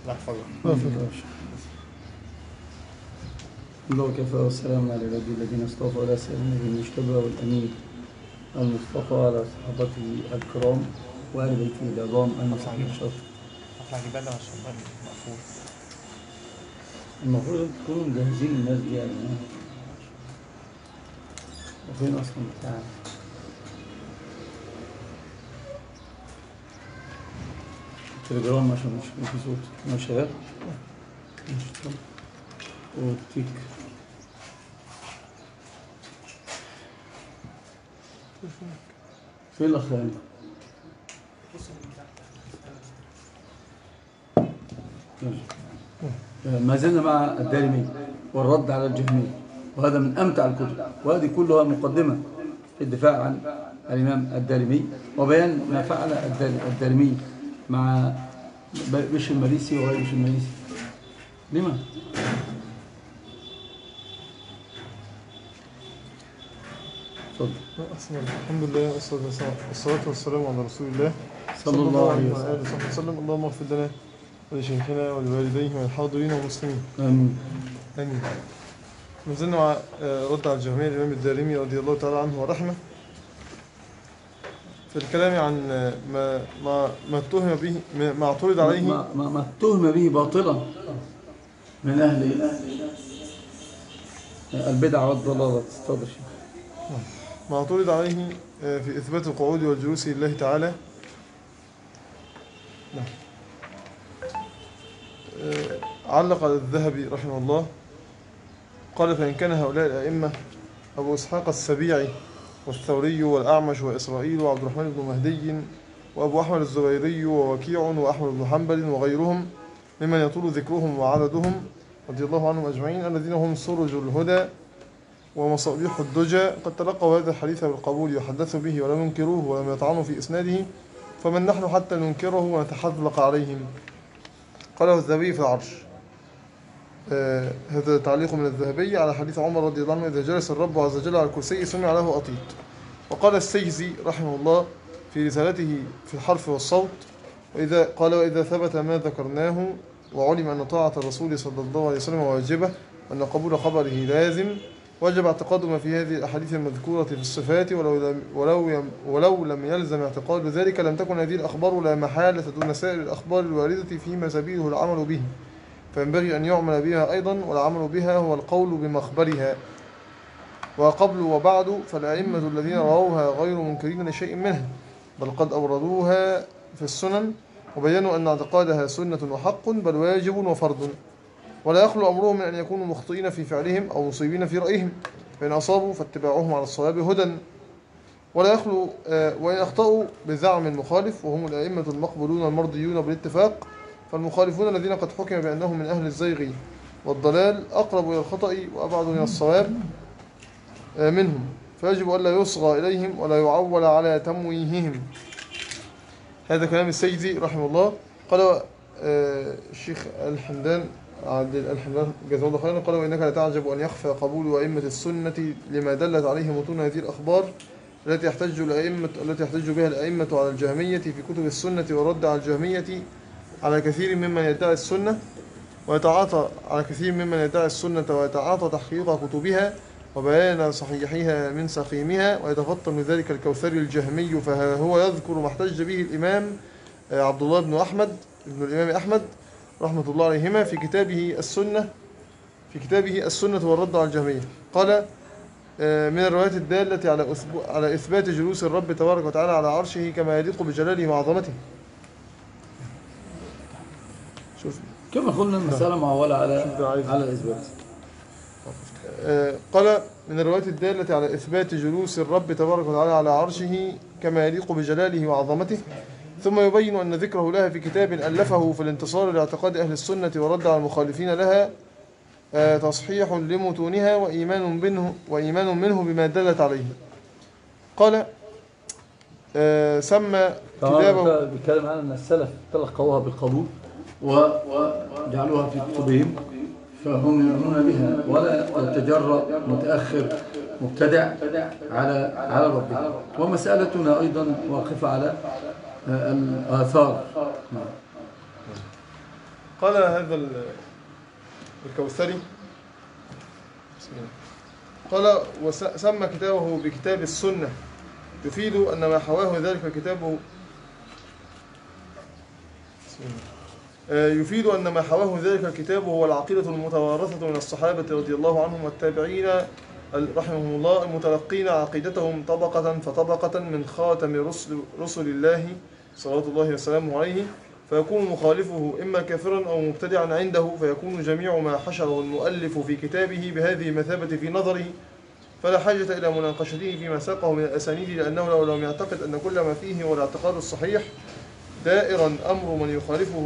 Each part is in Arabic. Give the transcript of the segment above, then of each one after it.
لا حفظك. الله وكفى والسلام على عباده الذين اصطفى ولا سيدنا النبي المجتبى والأمين المصطفى على صحابته الكرام وآل بيته العظام المصحبين الشرف. اطلع جبال ولا الشباب مقفول؟ المفروض تكونوا مجهزين الناس دي يعني. وفين أصلا بتاع التليجرام عشان مش يكون في صوت؟ مش شغال؟ مش وتيك فين الأخ يعني؟ ما زلنا مع الدارمي والرد على الجهمية، وهذا من أمتع الكتب، وهذه كلها مقدمة في الدفاع عن الإمام الدارمي وبيان ما فعل الدارمي مع بشر المريسي وغير بشر المريسي. لما؟ الحمد لله والصلاة والسلام على رسول الله صلى الله عليه وسلم. اللهم اغفر لنا ولشيخنا ولوالديه والحاضرين والمسلمين. آمين. آمين. ما زلنا مع رد على الجهمية الإمام الدارمي رضي الله تعالى عنه ورحمه في الكلام عن ما اتهم به، ما اعترض عليه، ما اتهم به باطلا من أهل البدع والضلالة. استاذ الشيخ. ما اعترض عليه في إثبات القعود والجلوس لله تعالى. علق على الذهبي رحمه الله قال: فإن كان هؤلاء الأئمة أبو إسحاق السبيعي والثوري والأعمش وإسرائيل وعبد الرحمن بن مهدي وأبو أحمد الزبيري ووكيع وأحمد بن حنبل وغيرهم ممن يطول ذكرهم وعددهم رضي الله عنهم أجمعين، الذين هم سرج الهدى ومصابيح الدجى، قد تلقوا هذا الحديث بالقبول وحدثوا به ولم ينكروه ولم يطعنوا في إسناده، فمن نحن حتى ننكره ونتحذلق عليهم؟ قاله الذهبي في العرش. هذا تعليق من الذهبي على حديث عمر رضي الله عنه: إذا جلس الرب عز وجل على الكرسي سمع له أطيط. وقال السيزي رحمه الله في رسالته في الحرف والصوت: وإذا ثبت ما ذكرناه وعلم أن طاعة الرسول صلى الله عليه وسلم واجبة وأن قبول خبره لازم، وجب اعتقاد ما في هذه الأحاديث المذكورة في الصفات، ولو لم يلزم اعتقاد ذلك لم تكن هذه الأخبار لا محالة دون سائر الأخبار الواردة فيما سبيله العمل به، فينبغي أن يعمل بها أيضا، والعمل بها هو القول بمخبرها. وقبل وبعد فالأئمة الذين رووها غير منكرين لشيء منها، بل قد أوردوها في السنن وبينوا أن اعتقادها سنة وحق بل واجب وفرض، ولا يخلو أمرهم من أن يكونوا مخطئين في فعلهم أو مصيبين في رأيهم، فإن أصابوا فاتباعهم على الصواب هدى، ولا يخلو وإن أخطأوا بزعم المخالف، وهم الأئمة المقبولون المرضيون بالاتفاق، فالمخالفون الذين قد حكم بأنهم من أهل الزيغ والضلال أقرب إلى الخطأ وأبعد من الصواب منهم، فيجب ألا يصغى إليهم ولا يعول على تمويههم. هذا كلام السيدي رحمه الله. قال الشيخ الحمدان جزاه الله خيرا قال: وإنك لتعجب أن يخفى قبول أئمة السنة لما دلت عليه متون هذه الأخبار التي يحتج بها الأئمة على الجهمية في كتب السنة، والرد على الجهمية على كثير ممن يدعي السنة ويتعاطى تحقيق كتبها وبيان صحيحها من سقيمها، ويتفطن ذلك الكوثري الجهمي، فهو يذكر ما احتج به الإمام عبد الله بن الإمام أحمد رحمة الله عليهما في كتابه السنة والرد على الجهمية. قال: من الروايات الدالة على إثبات جلوس الرب تبارك وتعالى على عرشه كما يليق بجلاله وعظمته. شوف كما قلنا المسألة معولة على الإثبات. قال: من الروايات الدالة على إثبات جلوس الرب تبارك وتعالى على عرشه كما يليق بجلاله وعظمته، ثم يبين أن ذكره لها في كتاب ألفه في الانتصار لاعتقاد أهل السنة ورد على المخالفين لها تصحيح لمتونها وإيمان منه بما دلت عليه. قال: سمى كتابه بيتكلم عن أن السلف تلقوها بالقبول وجعلوها في كتبهم، فهم يؤمنون بها ولا يتجرأ متأخر مبتدع على ربه. ومسألتنا أيضا واقفة على الآثار. قال هذا الكوثري بسم الله، قال وسمى كتابه بكتاب السنة، يفيد أن ما حواه ذلك كتابه يفيد أن ما حواه ذلك الكتاب هو العقيدة المتوارثة من الصحابة رضي الله عنهم والتابعين رحمهم الله، المتلقين عقيدتهم طبقة فطبقة من خاتم رسل الله صلوات الله وسلامه عليه، فيكون مخالفه إما كافرا أو مبتدعا عنده، فيكون جميع ما حشره المؤلف في كتابه بهذه المثابة في نظره، فلا حاجة إلى مناقشته فيما ساقه من الأسانيد، لأنه لو لم يعتقد أن كل ما فيه هو الاعتقاد الصحيح دائرا أمر من يخالفه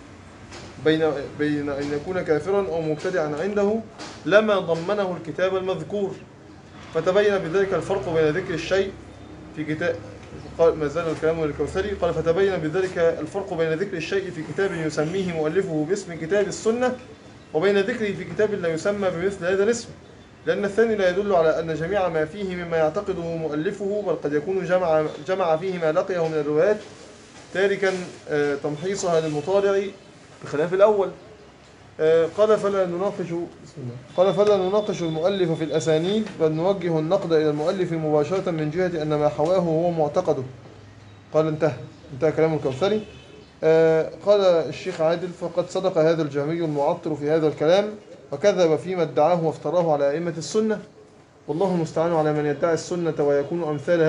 بين أن يكون كافرا أو مبتدعا عنده لما ضمنه الكتاب المذكور، فتبين بذلك الفرق بين ذكر الشيء في كتاب، ما زال الكلام للكوثري، قال فتبين بذلك الفرق بين ذكر الشيء في كتاب يسميه مؤلفه باسم كتاب السنة وبين ذكره في كتاب لا يسمى بمثل هذا الاسم، لأن الثاني لا يدل على أن جميع ما فيه مما يعتقده مؤلفه، بل قد يكون جمع فيه ما لقيه من الروايات تاركا تمحيصها للمطالع بخلاف الأول. قال فلا نناقش المؤلف في الأسانيد، بل نوجه النقد إلى المؤلف مباشرة من جهة أن ما حواه هو معتقده. قال انتهى كلام الكوثري. قال الشيخ عادل فقد صدق هذا الجهمي المعطر في هذا الكلام، وكذب فيما ادعاه وافتراه على أئمة السنة، والله المستعان على من يدعي السنة، ويكون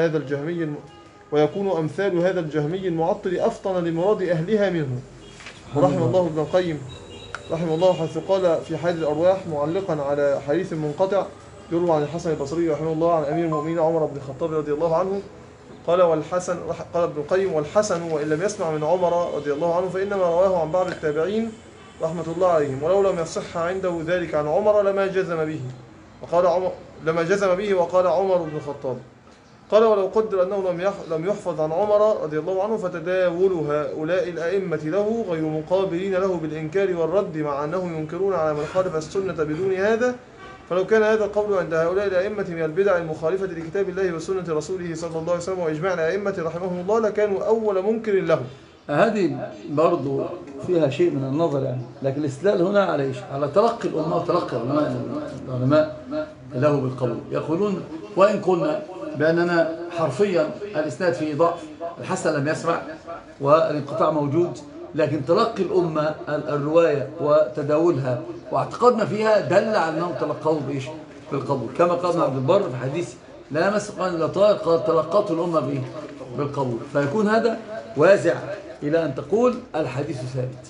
أمثال هذا الجهمي المعطل أفطن لمراد أهلها منه. ورحم الله ابن القيم رحمه الله حيث قال في حاد الأرواح معلقا على حديث منقطع يروى عن الحسن البصري رحمه الله عن أمير المؤمنين عمر بن الخطاب رضي الله عنه، قال ابن القيم والحسن وإن لم يسمع من عمر رضي الله عنه فإنما رواه عن بعض التابعين رحمة الله عليهم، ولو لم يصح عنده ذلك عن عمر لما جزم به وقال عمر بن الخطاب. قال ولو قدر أنه لم يحفظ عن عمر رضي الله عنه فتداول هؤلاء الأئمة له غير مقابلين له بالإنكار والرد، مع أنهم ينكرون على من خالف السنة بدون هذا، فلو كان هذا القول عند هؤلاء الأئمة من البدع المخالفة لكتاب الله وسنة رسوله صلى الله عليه وسلم وإجماع الأئمة رحمهم الله لكانوا أول منكر له. هذه برضو فيها شيء من النظر يعني، لكن الاستدلال هنا على ايش؟ على تلقي الأمة وتلقي العلماء له بالقبول. يقولون وإن قلنا بأننا حرفيا الإسناد فيه ضعف، الحسن لم يسمع والانقطاع موجود، لكن تلقي الأمة الرواية وتداولها واعتقادنا فيها دل على أنهم تلقوا بإيش؟ بالقبول، كما قال ابن عبد البر في حديث لا يمس قرآن إلا طاهر قال تلقته الأمة به بالقبول، فيكون هذا وازع إلى أن تقول الحديث ثابت.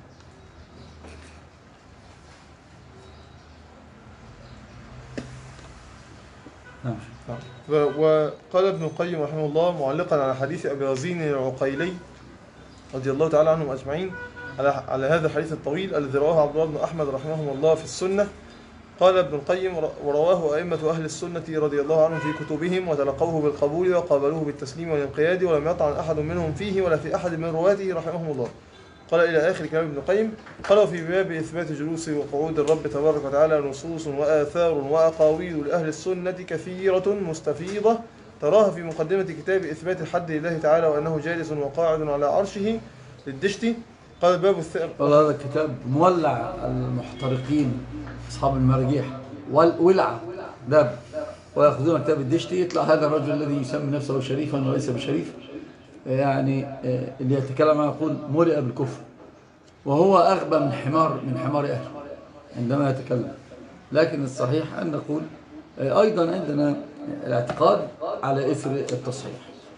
وقال ابن القيم رحمه الله معلقا على حديث أبي رزين العقيلي رضي الله تعالى عنهم أجمعين على هذا الحديث الطويل الذي رواه عبد الله بن أحمد رحمه الله في السنة، قال ابن القيم ورواه أئمة أهل السنة رضي الله عنهم في كتبهم وتلقوه بالقبول وقابلوه بالتسليم والانقياد، ولم يطعن أحد منهم فيه ولا في أحد من رواته رحمهم الله. قال إلى آخر كلام ابن القيم. قالوا في باب إثبات جلوس وقعود الرب تبارك وتعالى نصوص وآثار وأقاويل لأهل السنة كثيرة مستفيضة تراها في مقدمة كتاب إثبات الحد لله تعالى وأنه جالس وقاعد على عرشه للدشتي. قال الباب الثاني. قال هذا الكتاب مولع المحترقين أصحاب المراجيح والولعة داب ويأخذون كتاب الدشتي، يطلع هذا الرجل الذي يسمي نفسه شريفا وليس بشريف، يعني اللي يتكلم يقول ملئ بالكفر، وهو أغبى من حمار أهله عندما يتكلم. لكن الصحيح أن نقول أيضا عندنا الاعتقاد على إثر التصحيح.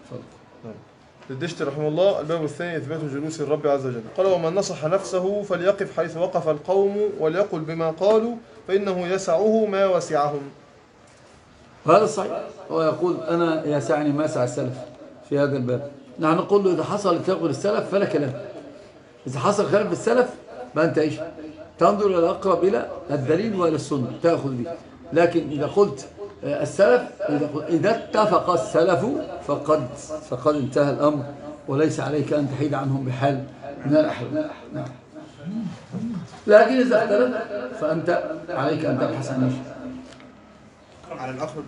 للدشتي رحمه الله. الباب الثاني إثبات جلوس الرب عز وجل. قال ومن نصح نفسه فليقف حيث وقف القوم وليقل بما قالوا فإنه يسعه ما وسعهم. وهذا الصحيح، هو يقول أنا يسعني ما سعى السلف في هذا الباب. نحن نقول له إذا حصل تغير السلف فلا كلام، إذا حصل خلاف بالسلف فأنت إيش؟ تنظر إلى الأقرب إلى الدليل وإلى السنة تأخذ به. لكن إذا قلت السلف إذا اتفق السلف فقد انتهى الأمر، وليس عليك أن تحيد عنهم بحال من الأحوال. نعم. لكن إذا اختلف فأنت عليك أن تبحث عن نفسك على الأقرب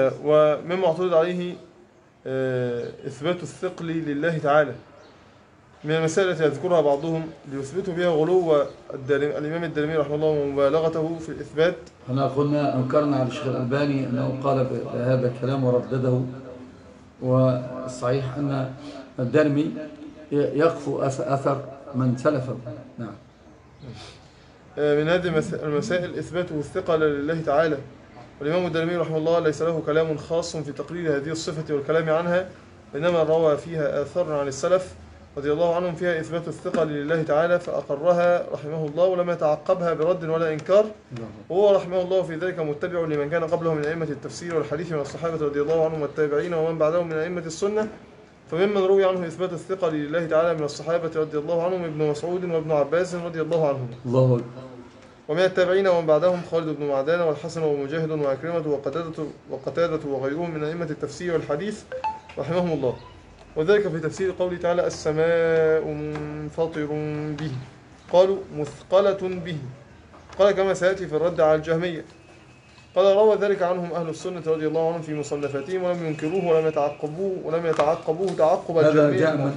ومما اعترض عليه إثبات الثقل لله تعالى، من المسائل التي يذكرها بعضهم ليثبتوا بها غلو الإمام الدارمي رحمه الله ومبالغته في الإثبات. احنا قلنا أنكرنا على الشيخ الألباني أنه قال بهذا الكلام وردده، والصحيح أن الدارمي يقفو أثر من سلفه. نعم. من هذه المسائل إثباته الثقة لله تعالى، والإمام الدارمي رحمه الله ليس له كلام خاص في تقرير هذه الصفة والكلام عنها، إنما روى فيها آثار عن السلف رضي الله عنهم فيها إثبات الثقة لله تعالى فأقرها رحمه الله ولم يتعقبها برد ولا إنكار، وهو رحمه الله في ذلك متبع لمن كان قبله من أئمة التفسير والحديث من الصحابة رضي الله عنهم والتابعين ومن بعدهم من أئمة السنة. فممن روي عنه إثبات الثقة لله تعالى من الصحابة رضي الله عنهم ابن مسعود وابن عباس رضي الله عنهم، ومن التابعين ومن بعدهم خالد بن معدان والحسن ومجاهد وعكرمة وقتادة وغيرهم من أئمة التفسير والحديث رحمهم الله. وذلك في تفسير قوله تعالى السماء منفطر به، قالوا مثقلة به، قال كما سيأتي في الرد على الجهمية. قال روى ذلك عنهم أهل السنة رضي الله عنهم في مصنفاتهم ولم ينكروه ولم يتعقبوه تعقب الجهمية.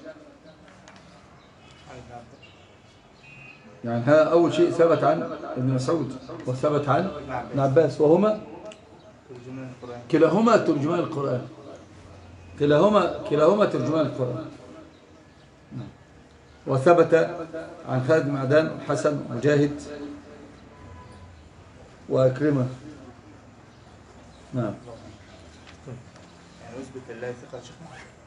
يعني هذا أول شيء ثبت عن ابن مسعود وثبت عن ابن عباس، وهما كلاهما ترجمان القرآن، كلاهما ترجمان القرآن. وثبت عن خالد بن معدان حسن مجاهد وأكرمة. نعم. يعني نثبت لله ثقة شيخنا؟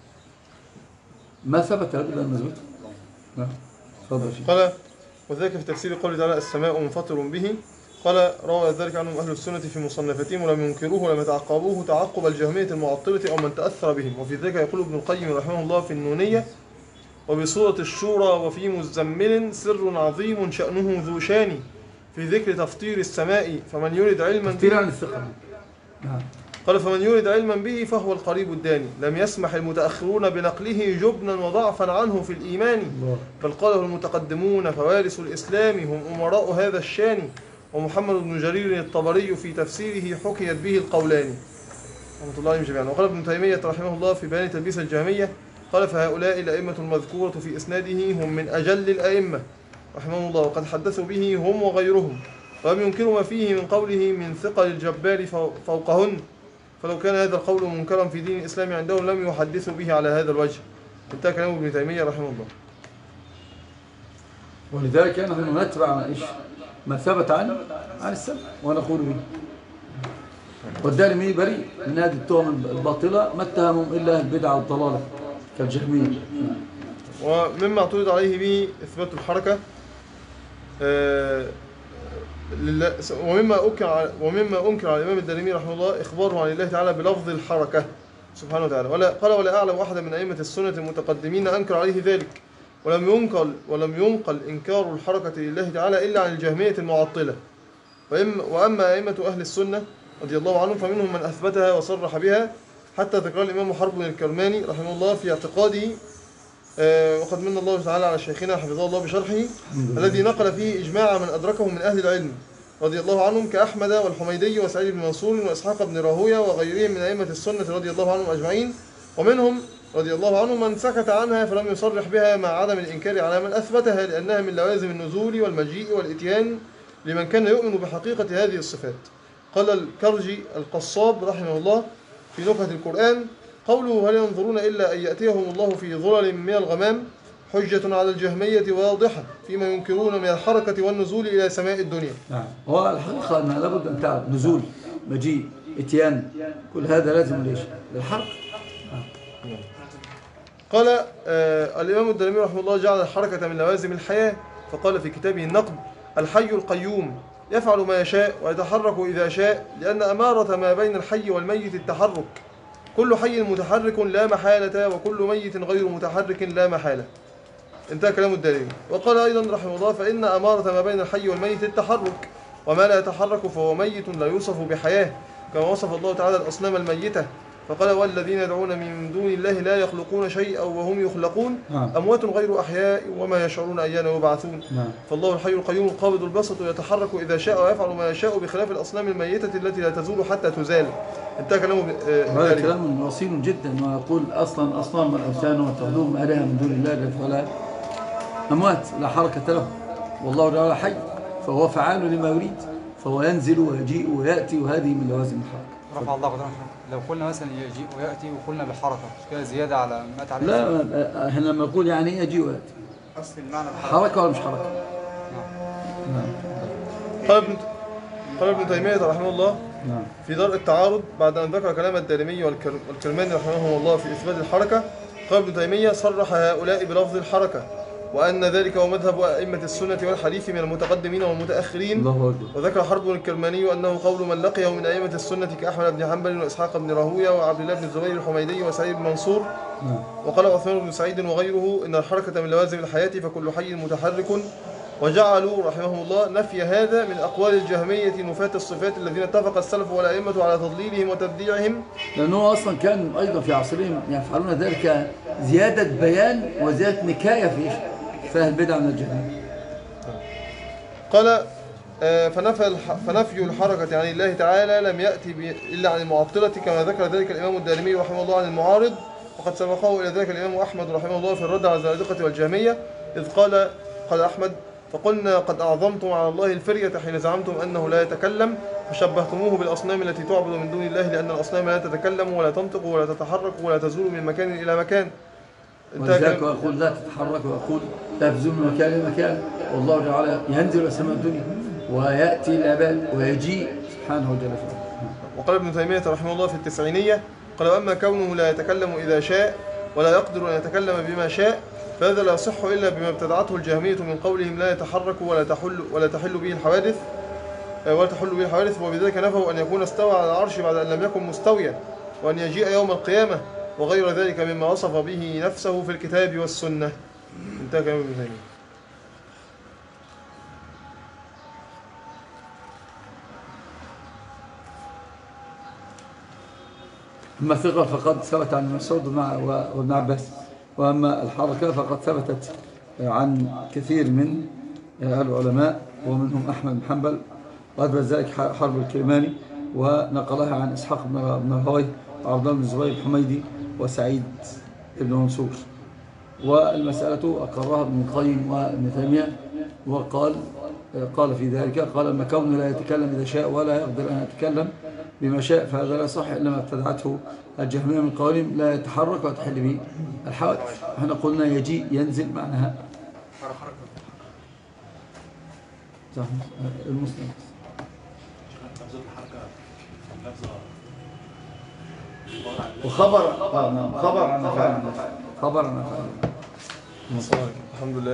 ما ثبت هذا إلا نثبته. نعم. قال وذلك في تفسير قوله تعالى السماء منفطر به، قال روى ذلك عنهم أهل السنة في مصنفاتهم ولم ينكروه ولم يتعقبوه تعقب الجهمية المعطلة أو من تأثر بهم. وفي ذلك يقول ابن القيم رحمه الله في النونية وبسورة الشورى وفي مزمل سر عظيم شأنه ذو شان في ذكر تفطير السماء فمن يريد علما به قال فمن يريد علما به فهو القريب الداني، لم يسمح المتأخرون بنقله جبنا وضعفا عنه في الإيمان، بل قاله المتقدمون فوارث الإسلام هم أمراء هذا الشان. ومحمد بن جرير الطبري في تفسيره حكيت به القولان رحمة الله عليهم جميعا. وقال ابن تيمية رحمه الله في بيان تلبيس الجهمية قال فهؤلاء الأئمة المذكورة في إسناده هم من أجل الأئمة رحمه الله، وقد حدثوا به هم وغيرهم، ولم ينكروا ما فيه من قوله من ثقل الجبار فوقهن، فلو كان هذا القول منكرا في دين الإسلام عندهم لم يحدثوا به على هذا الوجه. انتهى كلام ابن تيمية رحمه الله. ولذلك نحن نتبع ما ثبت عن السلف ونقول به. والدارمي بريء من هذه التهم الباطلة، ما اتهمهم إلا البدعة والضلالة كالجهمية. ومما اعترض عليه به إثبات الحركة ومما أنكر على الإمام الدارمي رحمه الله إخباره عن الله تعالى بلفظ الحركة سبحانه وتعالى. ولا أعلم أحدا من أئمة السنة المتقدمين أنكر عليه ذلك، ولم ينقل إنكار الحركة لله تعالى إلا عن الجهمية المعطلة. وأما أئمة أهل السنة رضي الله عنهم فمنهم من أثبتها وصرح بها، حتى ذكر الإمام حرب الكرماني رحمه الله في اعتقاده وقد من الله تعالى على شيخنا حفظه الله بشرحه الذي نقل فيه إجماع من أدركه من أهل العلم رضي الله عنهم كأحمد والحميدي وسعيد بن منصور وإسحاق بن راهويه وغيرهم من أئمة السنة رضي الله عنهم أجمعين. ومنهم رضي الله عنهم من سكت عنها فلم يصرح بها مع عدم الإنكار على من أثبتها، لأنها من لوازم النزول والمجيء والإتيان لمن كان يؤمن بحقيقة هذه الصفات. قال الكرجي القصاب رحمه الله في نكهة القرآن قوله هل ينظرون إلا أن يأتيهم الله في ظلل من الغمام حجة على الجهمية واضحة فيما ينكرون من الحركة والنزول إلى سماء الدنيا. نعم. هو الحقيقة أنها لابد أن تعرف نزول مجيء إتيان كل هذا لازم ليش للحركة. قال الإمام الدارمي رحمه الله جعل الحركة من لوازم الحياة، فقال في كتابه النقد الحي القيوم يفعل ما يشاء ويتحرك إذا شاء، لأن أمارة ما بين الحي والميت التحرك، كل حي متحرك لا محالة وكل ميت غير متحرك لا محالة. انتهى كلام الدارمي. وقال أيضا رحمه الله فإن أمارة ما بين الحي والميت التحرك، وما لا يتحرك فهو ميت لا يوصف بحياة، كما وصف الله تعالى الأصنام الميتة فقال والذين يدعون من دون الله لا يخلقون شيئا وهم يخلقون أموات غير أحياء وما يشعرون أيان يبعثون. فالله الحي القيوم القابض البسط يتحرك إذا شاء ويفعل ما يشاء بخلاف الأصنام الميتة التي لا تزول حتى تزال. انتهى كلامه. هذا كلام وصيل جدا، ويقول أصلا أصنام والأوثان وتعبدون آلهة من دون الله فلا أموات لا حركة له، والله تعالى حي فهو فعال لما يريد، فهو ينزل ويجيء ويأتي، وهذه من لوازم الحركة. رفع الله قدره. لو قلنا مثلا يجيء ويأتي وقلنا بالحركة مش كده زيادة على ما تعرف؟ لا، احنا لما نقول يعني ايه يجيء ويأتي، أصل المعنى حركة ولا مش حركة؟ قال ابن تيمية رحمه الله في درء التعارض بعد أن ذكر كلام الدارمي والكرماني رحمهم الله في إثبات الحركة، قال ابن تيمية صرح هؤلاء بلفظ الحركة، وأن ذلك هو مذهب أئمة السنة والحديث من المتقدمين والمتأخرين. وذكر حرب الكرماني أنه قول من لقيه من أئمة السنة كأحمد بن حنبل وإسحاق بن راهويه وعبد الله بن الزبير الحميدي وسعيد بن منصور. وقال عثمان بن سعيد وغيره إن الحركة من لوازم الحياة فكل حي متحرك. وجعلوا رحمهم الله نفي هذا من أقوال الجهمية نفاة الصفات الذين اتفق السلف والأئمة على تضليلهم وتبديعهم، لأنه أصلا كان أيضا في عصرهم يفعلون ذلك زيادة بيان وزيادة نكاية في فهم البدع من الجهمية. قال فنفي الحركة عن الله تعالى لم يأتي إلا عن المعطلة كما ذكر ذلك الإمام الدارمي رحمه الله عن المعارض، وقد سبقه إلى ذلك الإمام أحمد رحمه الله في الرد على الزنادقة والجهمية، إذ قال أحمد فقلنا قد أعظمتم على الله الفرية حين زعمتم أنه لا يتكلم، فشبهتموه بالأصنام التي تعبد من دون الله، لأن الأصنام لا تتكلم ولا تنطق ولا تتحرك ولا تزول من مكان إلى مكان. ولذلك ويقول لا تتحرك، ويقول لا تزول من مكان إلى مكان، والله تعالى ينزل إلى سماء الدنيا ويأتي العباد ويجيء سبحانه وجل في. وقال ابن تيمية رحمه الله في التسعينية قال وأما كونه لا يتكلم إذا شاء ولا يقدر أن يتكلم بما شاء فهذا لا يصح إلا بما ابتدعته الجهمية من قولهم لا يتحرك ولا تحل به الحوادث، وبذلك نفوا أن يكون استوى على العرش بعد أن لم يكن مستويا، وأن يجيء يوم القيامة، وغير ذلك مما وصف به نفسه في الكتاب والسنة. انتهى كلام ابن تيمية. أما الثقة فقد ثبت عن مسعود وابن عباس، وأما الحركة فقد ثبتت عن كثير من العلماء ومنهم أحمد بن حنبل، وأثبت ذلك حرب الكرماني، ونقلها عن إسحاق بن راهويه وعبد الله بن الزبير الحميدي وسعيد بن منصور. والمسألة أقرها ابن القيم وابن تيمية، قال في ذلك قال أما كونه لا يتكلم إذا شاء ولا يقدر أن يتكلم بما شاء فهذا لا صح إلا ما ابتدعته الجهمية من قولهم لا يتحرك وتحل به الحوادث. احنا قلنا يجيء ينزل معناها المسلم وخبر عن فعل الحمد لله.